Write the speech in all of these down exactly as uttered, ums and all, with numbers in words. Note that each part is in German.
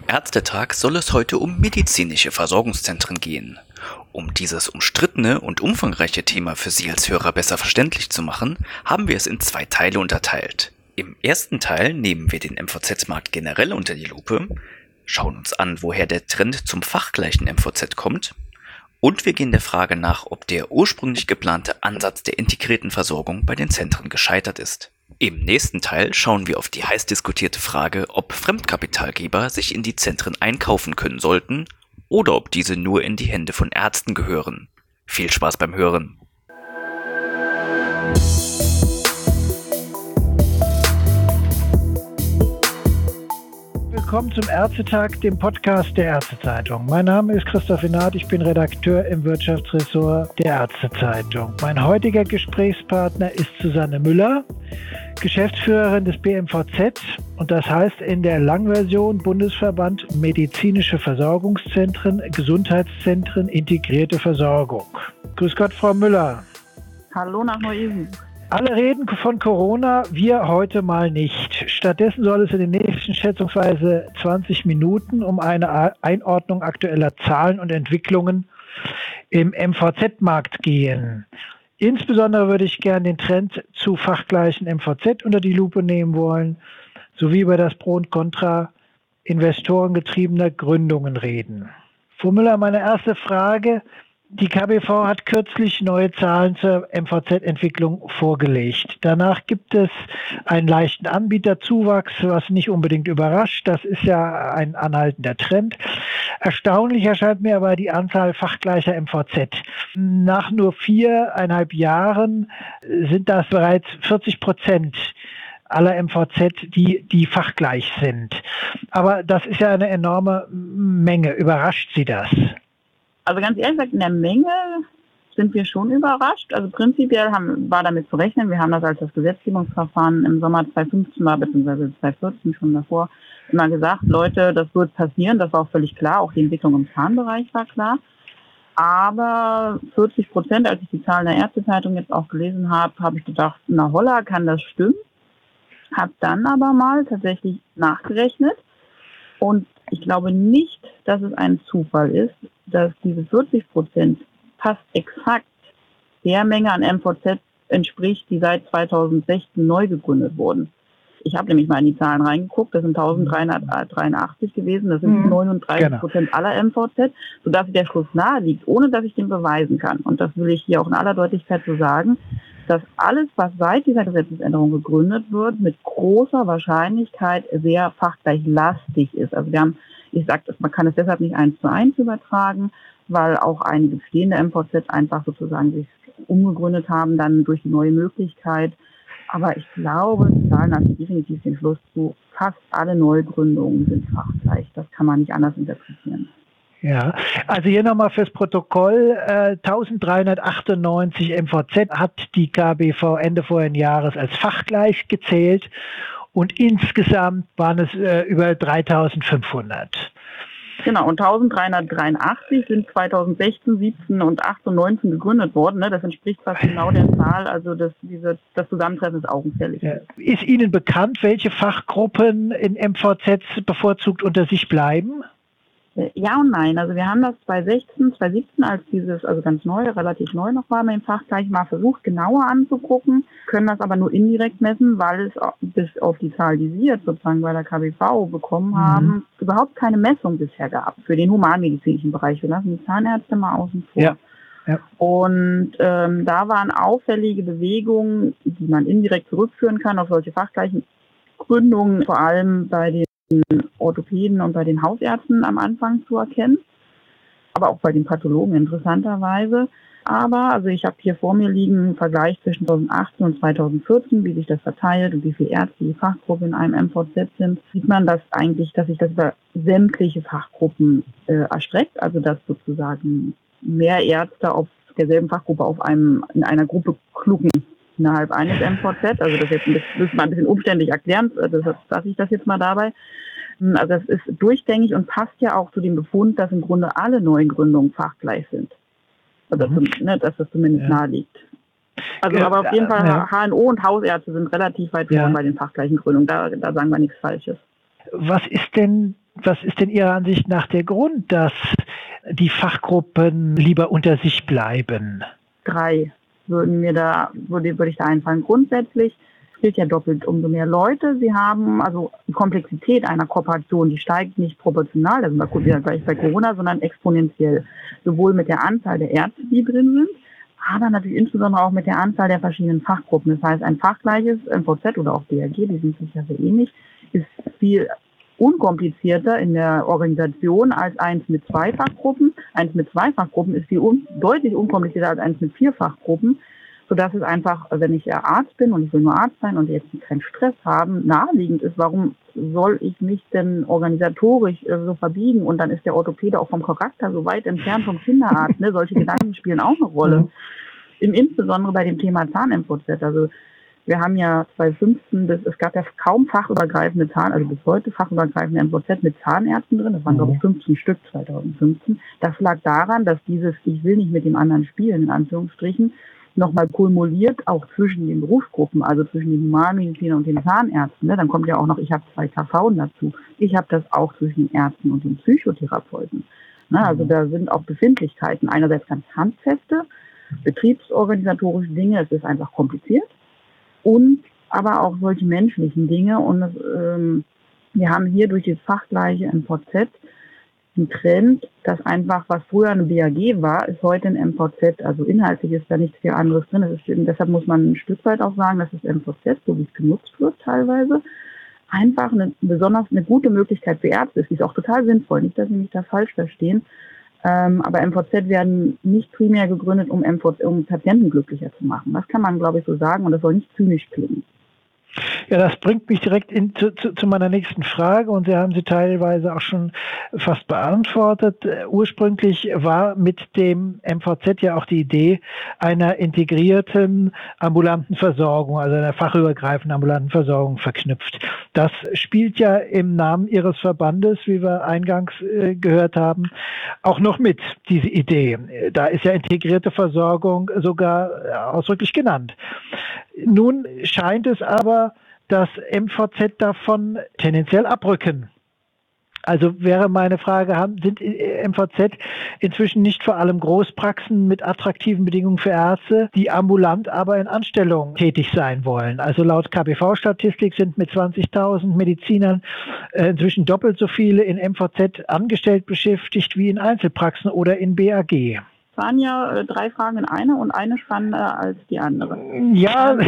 Ärztetag soll es heute um medizinische Versorgungszentren gehen. Um dieses umstrittene und umfangreiche Thema für Sie als Hörer besser verständlich zu machen, haben wir es in zwei Teile unterteilt. Im ersten Teil nehmen wir den M V Z-Markt generell unter die Lupe, schauen uns an, woher der Trend zum fachgleichen M V Z kommt, und wir gehen der Frage nach, ob der ursprünglich geplante Ansatz der integrierten Versorgung bei den Zentren gescheitert ist. Im nächsten Teil schauen wir auf die heiß diskutierte Frage, ob Fremdkapitalgeber sich in die Zentren einkaufen können sollten oder ob diese nur in die Hände von Ärzten gehören. Viel Spaß beim Hören! Willkommen zum Ärztetag, dem Podcast der Ärztezeitung. Mein Name ist Christoph Inat, ich bin Redakteur im Wirtschaftsressort der Ärztezeitung. Mein heutiger Gesprächspartner ist Susanne Müller, Geschäftsführerin des B M V Z, und das heißt in der Langversion Bundesverband Medizinische Versorgungszentren, Gesundheitszentren, integrierte Versorgung. Grüß Gott, Frau Müller. Hallo nach Neu-Isenburg. Alle reden von Corona, wir heute mal nicht. Stattdessen soll es in den nächsten schätzungsweise zwanzig Minuten um eine Einordnung aktueller Zahlen und Entwicklungen im M V Z-Markt gehen. Insbesondere würde ich gerne den Trend zu fachgleichen M V Z unter die Lupe nehmen wollen, sowie über das Pro und Contra investorengetriebener Gründungen reden. Frau Müller, meine erste Frage. Die K B V hat kürzlich neue Zahlen zur M V Z-Entwicklung vorgelegt. Danach gibt es einen leichten Anbieterzuwachs, was nicht unbedingt überrascht. Das ist ja ein anhaltender Trend. Erstaunlich erscheint mir aber die Anzahl fachgleicher M V Z. Nach nur viereinhalb Jahren sind das bereits vierzig Prozent aller M V Z, die, die fachgleich sind. Aber das ist ja eine enorme Menge. Überrascht Sie das? Also ganz ehrlich gesagt, in der Menge sind wir schon überrascht. Also prinzipiell haben, war damit zu rechnen. Wir haben das als das Gesetzgebungsverfahren im Sommer zweitausendfünfzehn war, beziehungsweise zweitausendvierzehn schon davor, immer gesagt, Leute, das wird passieren. Das war auch völlig klar. Auch die Entwicklung im Zahnbereich war klar. Aber vierzig Prozent, als ich die Zahlen der Ärztezeitung jetzt auch gelesen habe, habe ich gedacht, na holla, kann das stimmen? Habe dann aber mal tatsächlich nachgerechnet. Und ich glaube nicht, dass es ein Zufall ist, dass diese vierzig Prozent fast exakt der Menge an M V Z entspricht, die seit zweitausendsechzehn neu gegründet wurden. Ich habe nämlich mal in die Zahlen reingeguckt, das sind eintausenddreihundertdreiundachtzig gewesen, das sind neununddreißig Prozent genau. aller M V Z, sodass der Schluss nahe liegt, ohne dass ich den beweisen kann. Und das will ich hier auch in aller Deutlichkeit so sagen, dass alles, was seit dieser Gesetzesänderung gegründet wird, mit großer Wahrscheinlichkeit sehr fachgleichlastig ist. Also wir haben, ich sage, man kann es deshalb nicht eins zu eins übertragen, weil auch einige bestehende M V Z einfach sozusagen sich umgegründet haben, dann durch die neue Möglichkeit. Aber ich glaube, die Zahlen lassen definitiv den Schluss zu, fast alle Neugründungen sind fachgleich. Das kann man nicht anders interpretieren. Ja, also hier nochmal fürs Protokoll, äh, eintausenddreihundertachtundneunzig M V Z hat die K B V Ende vorigen Jahres als fachgleich gezählt und insgesamt waren es äh, über dreitausendfünfhundert. Genau, und eintausenddreihundertdreiundachtzig sind zweitausendsechzehn, siebzehn und achtzehn und neunzehn gegründet worden. Ne? Das entspricht fast genau der Zahl, also das, diese, das Zusammentreffen ist augenfällig. Ja. Ist Ihnen bekannt, welche Fachgruppen in M V Z bevorzugt unter sich bleiben? Ja und nein. Also wir haben das zweitausendsechzehn, zweitausendsiebzehn, als dieses, also ganz neu, relativ neu noch war, mit dem Fachgleich mal versucht, genauer anzugucken, können das aber nur indirekt messen, weil es bis auf die Zahl, die Sie jetzt sozusagen bei der K B V bekommen mhm. haben, überhaupt keine Messung bisher gab für den humanmedizinischen Bereich. Wir lassen die Zahnärzte mal außen vor. Ja. Ja. Und ähm, da waren auffällige Bewegungen, die man indirekt zurückführen kann auf solche fachgleichen Gründungen, vor allem bei den Orthopäden und bei den Hausärzten am Anfang zu erkennen, aber auch bei den Pathologen interessanterweise. Aber, also ich habe hier vor mir liegen einen Vergleich zwischen zweitausendachtzehn und zweitausendvierzehn, wie sich das verteilt und wie viele Ärzte die Fachgruppe in einem M V Z sind, sieht man, dass eigentlich, dass sich das über sämtliche Fachgruppen äh, erstreckt, also dass sozusagen mehr Ärzte auf derselben Fachgruppe auf einem in einer Gruppe klucken innerhalb eines M V Z, also das jetzt ein bisschen, das ist mal ein bisschen umständlich erklären, deshalb lasse ich das jetzt mal dabei. Also das ist durchgängig und passt ja auch zu dem Befund, dass im Grunde alle neuen Gründungen fachgleich sind. Also mhm. das, ne, dass das zumindest ja. nahe liegt. Also ja, aber auf jeden Fall ja. H N O und Hausärzte sind relativ weit vorne ja. bei den fachgleichen Gründungen, da, da sagen wir nichts Falsches. Was ist denn Was ist denn Ihrer Ansicht nach der Grund, dass die Fachgruppen lieber unter sich bleiben? Drei würden mir da, würde, würde ich da einfallen. Grundsätzlich gilt ja doppelt, umso mehr Leute sie haben, also die Komplexität einer Kooperation, die steigt nicht proportional, das sind wir ja gleich bei Corona, sondern exponentiell. Sowohl mit der Anzahl der Ärzte, die drin sind, aber natürlich insbesondere auch mit der Anzahl der verschiedenen Fachgruppen. Das heißt, ein fachgleiches M V Z oder auch B A G, die sind sicher sehr ähnlich, ist viel unkomplizierter in der Organisation als eins mit zwei Fachgruppen. Eins mit zwei Fachgruppen ist viel un- deutlich unkomplizierter als eins mit vier Fachgruppen, sodass es einfach, wenn ich ja Arzt bin und ich will nur Arzt sein und jetzt keinen Stress haben, naheliegend ist, warum soll ich mich denn organisatorisch äh, so verbiegen und dann ist der Orthopäde auch vom Charakter so weit entfernt vom Kinderarzt. Ne? Solche Gedanken spielen auch eine Rolle. Mhm. Im, insbesondere bei dem Thema Zahn-M V Z. Also wir haben ja zweitausendfünfzehn, bis, es gab ja kaum fachübergreifende Zahn, also bis heute fachübergreifende M V Z mit Zahnärzten drin. Das waren, mhm. glaube ich, fünfzehn Stück zweitausendfünfzehn. Das lag daran, dass dieses Ich will nicht mit dem anderen spielen, in Anführungsstrichen, nochmal kumuliert, auch zwischen den Berufsgruppen, also zwischen den Humanmedizinern und den Zahnärzten. Ne? Dann kommt ja auch noch, ich habe zwei K V dazu. Ich habe das auch zwischen den Ärzten und den Psychotherapeuten. Ne? Also mhm. da sind auch Befindlichkeiten, einerseits ganz handfeste, betriebsorganisatorische Dinge, es ist einfach kompliziert. Und aber auch solche menschlichen Dinge. Und das, ähm, wir haben hier durch das fachgleiche M V Z einen Trend, dass einfach, was früher eine B A G war, ist heute ein M V Z. Also inhaltlich ist da nichts viel anderes drin. Das ist, deshalb muss man ein Stück weit auch sagen, dass das M V Z, so wie es genutzt wird teilweise, einfach eine besonders eine gute Möglichkeit für Ärzte ist. Die ist auch total sinnvoll. Nicht, dass Sie mich da falsch verstehen. Ähm, aber M V Z werden nicht primär gegründet, um, M V Z, um Patienten glücklicher zu machen. Das kann man, glaube ich, so sagen und das soll nicht zynisch klingen. Ja, das bringt mich direkt in, zu, zu, zu meiner nächsten Frage und Sie haben sie teilweise auch schon fast beantwortet. Uh, ursprünglich war mit dem M V Z ja auch die Idee einer integrierten ambulanten Versorgung, also einer fachübergreifenden ambulanten Versorgung verknüpft. Das spielt ja im Namen Ihres Verbandes, wie wir eingangs äh, gehört haben, auch noch mit, diese Idee. Da ist ja integrierte Versorgung sogar äh, ausdrücklich genannt. Nun scheint es aber, dass M V Z davon tendenziell abrücken. Also wäre meine Frage, haben, sind M V Z inzwischen nicht vor allem Großpraxen mit attraktiven Bedingungen für Ärzte, die ambulant aber in Anstellung tätig sein wollen? Also laut K B V-Statistik sind mit zwanzigtausend Medizinern äh, inzwischen doppelt so viele in M V Z angestellt beschäftigt wie in Einzelpraxen oder in B A G. Es waren ja äh, drei Fragen in einer und eine spannender als die andere. Ja. Also,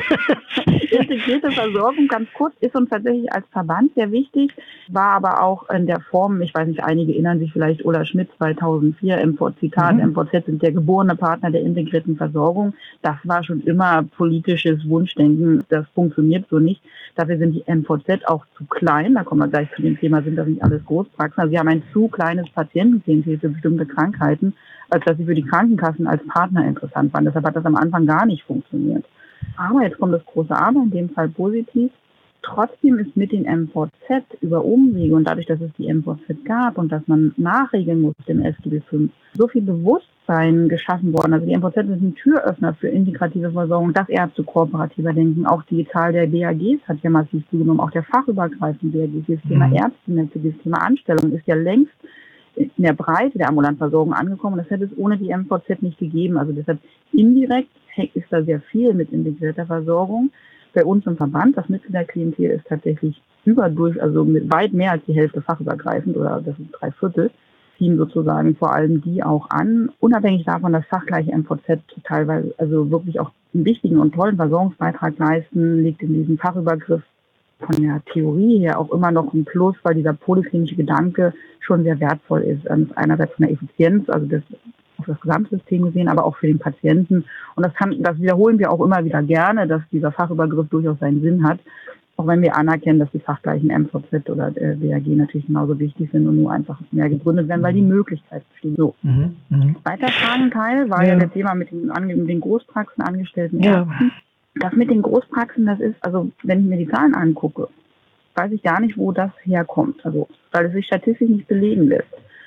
integrierte Versorgung, ganz kurz, ist uns tatsächlich als Verband sehr wichtig, war aber auch in der Form, ich weiß nicht, einige erinnern sich vielleicht, Ulla Schmidt zweitausendvier, M V Z, Zitat, mhm. M V Z sind der geborene Partner der integrierten Versorgung. Das war schon immer politisches Wunschdenken, das funktioniert so nicht. Dafür sind die M V Z auch zu klein, da kommen wir gleich zu dem Thema, sind das nicht alles Großpraxen. Also sie haben ein zu kleines Patientenklientel für bestimmte Krankheiten, als dass sie für die Krankenkassen als Partner interessant waren. Deshalb hat das am Anfang gar nicht funktioniert. Aber jetzt kommt das große Aber, in dem Fall positiv. Trotzdem ist mit den M V Z über Umwege und dadurch, dass es die M V Z gab und dass man nachregeln musste im S G B fünf, so viel Bewusstsein geschaffen worden. Also die M V Z ist ein Türöffner für integrative Versorgung, dass Ärzte kooperativer denken. Auch die Zahl der B A Gs hat ja massiv zugenommen, auch der fachübergreifende B A Gs. Das Thema Ärztenetze, das Thema Anstellung ist ja längst in der Breite der ambulanten Versorgung angekommen. Das hätte es ohne die M V Z nicht gegeben. Also deshalb indirekt ist da sehr viel mit integrierter Versorgung. Bei uns im Verband, das Mitgliederklientel ist tatsächlich überdurch, also mit weit mehr als die Hälfte fachübergreifend oder das sind drei Viertel, ziehen sozusagen vor allem die auch an. Unabhängig davon, dass fachgleiche M V Z teilweise also wirklich auch einen wichtigen und tollen Versorgungsbeitrag leisten, liegt in diesem Fachübergriff von der Theorie her auch immer noch ein Plus, weil dieser polyklinische Gedanke schon sehr wertvoll ist. Einerseits von der Effizienz, also das auf das Gesamtsystem gesehen, aber auch für den Patienten. Und das kann, das wiederholen wir auch immer wieder gerne, dass dieser Fachübergriff durchaus seinen Sinn hat, auch wenn wir anerkennen, dass die fachgleichen M V Z oder B A G natürlich genauso wichtig sind und nur einfach mehr gegründet werden, weil die Möglichkeit besteht. So. Mhm, mh. Zweiter Fragenteil war ja, ja das Thema mit den, mit den Großpraxen angestellten ja. Ärzten. Das mit den Großpraxen, das ist, also wenn ich mir die Zahlen angucke, weiß ich gar nicht, wo das herkommt. Also, weil es sich statistisch nicht belegen lässt.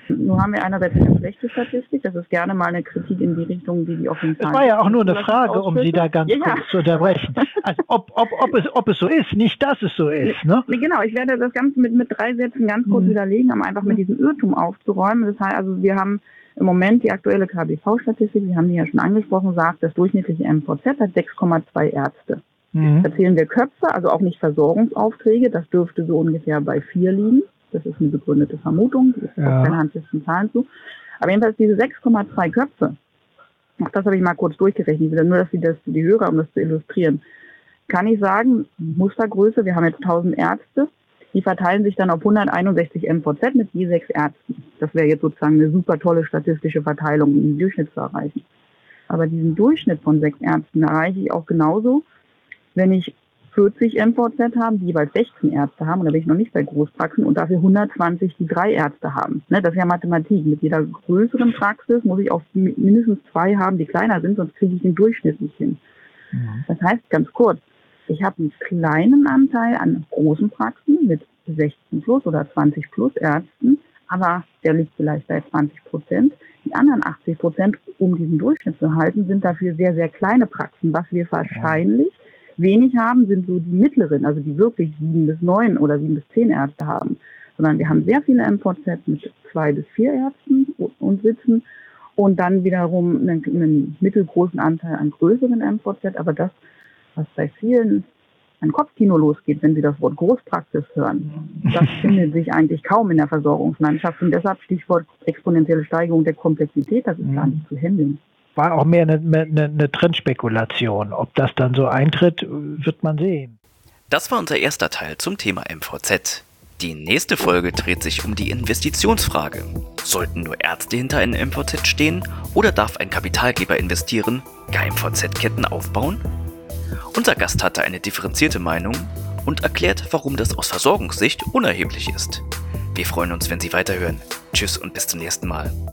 Nun haben wir einerseits eine schlechte Statistik, das ist gerne mal eine Kritik in die Richtung, die die offenen Das Zahlen... war ja auch nur eine Frage, um Sie da ganz ja, kurz ja. zu unterbrechen. Also ob, ob, ob, es, ob es so ist, nicht dass es so ist. Ne? Nee, genau, ich werde das Ganze mit, mit drei Sätzen ganz kurz Mhm. widerlegen, um einfach mit diesem Irrtum aufzuräumen. Das heißt also, wir haben im Moment die aktuelle K B V-Statistik, wir haben die ja schon angesprochen, sagt, das durchschnittliche M V Z hat sechs Komma zwei Ärzte. Mhm. Da zählen wir Köpfe, also auch nicht Versorgungsaufträge, das dürfte so ungefähr bei vier liegen. Das ist eine begründete Vermutung, es gibt Ja. auch keine handfesten Zahlen zu. Aber jedenfalls diese sechs Komma zwei Köpfe, auch das habe ich mal kurz durchgerechnet, wieder nur, dass Sie das, die Hörer, um das zu illustrieren, kann ich sagen, Mustergröße, wir haben jetzt tausend Ärzte, die verteilen sich dann auf hunderteinundsechzig M V Z mit je sechs Ärzten. Das wäre jetzt sozusagen eine super tolle statistische Verteilung, um den Durchschnitt zu erreichen. Aber diesen Durchschnitt von sechs Ärzten erreiche ich auch genauso, wenn ich vierzig M V Z haben, die jeweils sechzehn Ärzte haben, und da bin ich noch nicht bei Großpraxen, und dafür hundertzwanzig, die drei Ärzte haben. Ne, das ist ja Mathematik. Mit jeder größeren Praxis muss ich auch mindestens zwei haben, die kleiner sind, sonst kriege ich den Durchschnitt nicht hin. Mhm. Das heißt, ganz kurz, ich habe einen kleinen Anteil an großen Praxen mit sechzehn plus oder zwanzig plus Ärzten, aber der liegt vielleicht bei zwanzig Prozent. Die anderen achtzig Prozent, um diesen Durchschnitt zu halten, sind dafür sehr, sehr kleine Praxen. Was wir wahrscheinlich wenig haben, sind so die mittleren, also die wirklich sieben bis neun oder sieben bis zehn Ärzte haben. Sondern wir haben sehr viele M V Z mit zwei bis vier Ärzten und sitzen und dann wiederum einen, einen mittelgroßen Anteil an größeren M V Z. Aber das, was bei vielen ein Kopfkino losgeht, wenn sie das Wort Großpraxis hören, das findet sich eigentlich kaum in der Versorgungslandschaft. Und deshalb Stichwort exponentielle Steigerung der Komplexität, das ist mhm. gar nicht zu handeln. War auch mehr eine, eine, eine Trendspekulation. Ob das dann so eintritt, wird man sehen. Das war unser erster Teil zum Thema M V Z. Die nächste Folge dreht sich um die Investitionsfrage. Sollten nur Ärzte hinter einem M V Z stehen oder darf ein Kapitalgeber investieren, gar M V Z-Ketten aufbauen? Unser Gast hatte eine differenzierte Meinung und erklärt, warum das aus Versorgungssicht unerheblich ist. Wir freuen uns, wenn Sie weiterhören. Tschüss und bis zum nächsten Mal.